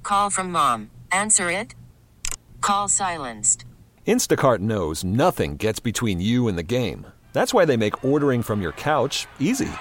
call from mom. Answer it. Call silenced. Instacart knows nothing gets between you and the game. That's why they make ordering from your couch easy.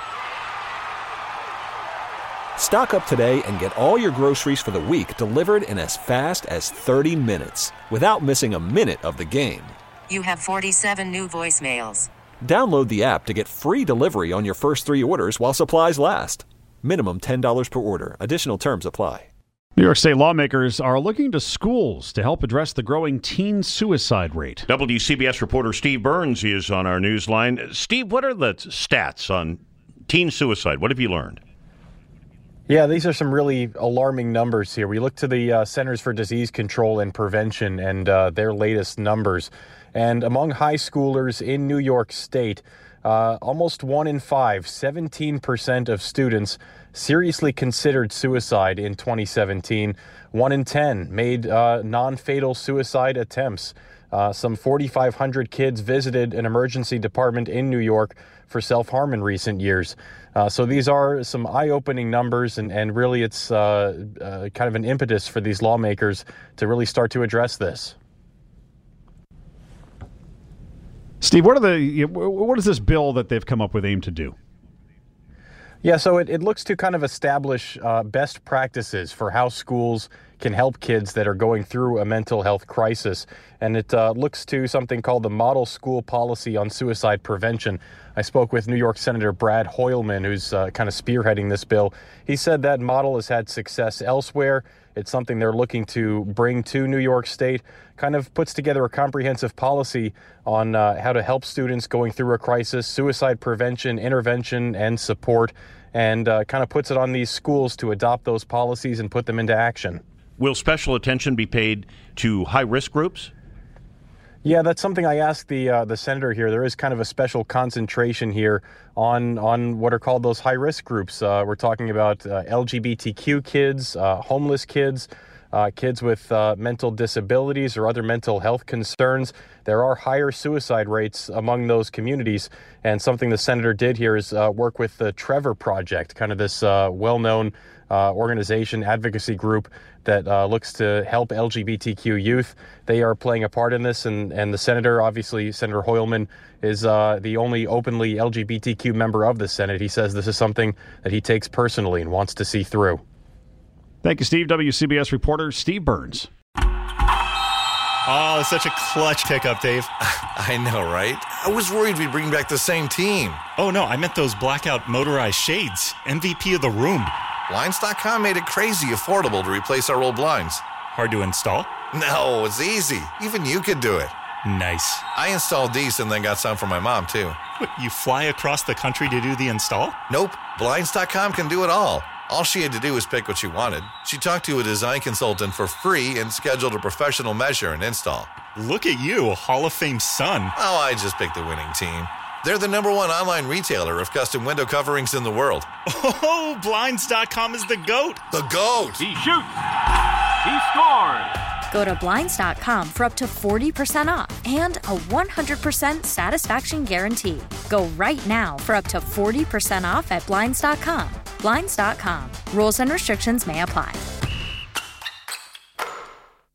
Stock up today and get all your groceries for the week delivered in as fast as 30 minutes without missing a minute of the game. You have 47 new voicemails. Download the app to get free delivery on your first 3 orders while supplies last. Minimum $10 per order. Additional terms apply. New York State lawmakers are looking to schools to help address the growing teen suicide rate. WCBS reporter Steve Burns is on our news line. Steve, what are the stats on teen suicide? What have you learned? Yeah, these are some really alarming numbers here. We look to the Centers for Disease Control and Prevention and their latest numbers. And among high schoolers in New York State, almost 1 in 5, 17% of students seriously considered suicide in 2017. 1 in 10 made non-fatal suicide attempts. Some 4,500 kids visited an emergency department in New York for self-harm in recent years. So these are some eye-opening numbers, and really it's kind of an impetus for these lawmakers to really start to address this. Steve, what is this bill that they've come up with aim to do? Yeah, so it looks to kind of establish best practices for how schools can help kids that are going through a mental health crisis. And it looks to something called the Model School Policy on Suicide Prevention. I spoke with New York Senator Brad Hoylman, who's kind of spearheading this bill. He said that model has had success elsewhere. It's something they're looking to bring to New York State, kind of puts together a comprehensive policy on how to help students going through a crisis, suicide prevention, intervention, and support, and kind of puts it on these schools to adopt those policies and put them into action. Will special attention be paid to high-risk groups? Yeah, that's something I asked the senator here. There is kind of a special concentration here on what are called those high-risk groups. We're talking about LGBTQ kids, homeless kids, kids with mental disabilities or other mental health concerns. There are higher suicide rates among those communities. And something the senator did here is work with the Trevor Project, kind of this well-known organization, advocacy group that looks to help LGBTQ youth. They are playing a part in this, and the senator, obviously, Senator Hoylman, is the only openly LGBTQ member of the Senate. He says this is something that he takes personally and wants to see through. Thank you, Steve. WCBS reporter Steve Burns. Oh, such a clutch pickup, Dave. I know, right? I was worried we'd bring back the same team. Oh, no, I meant those blackout motorized shades. MVP of the room. Blinds.com made it crazy affordable to replace our old blinds. Hard to install? No, it's easy. Even you could do it. Nice. I installed these and then got some for my mom, too. What, you fly across the country to do the install? Nope. Blinds.com can do it all. All she had to do was pick what she wanted. She talked to a design consultant for free and scheduled a professional measure and install. Look at you, a Hall of Fame son. Oh, I just picked the winning team. They're the #1 online retailer of custom window coverings in the world. Oh, Blinds.com is the GOAT. The GOAT! He shoots. He scores. Go to Blinds.com for up to 40% off and a 100% satisfaction guarantee. Go right now for up to 40% off at Blinds.com. Blinds.com. Rules and restrictions may apply.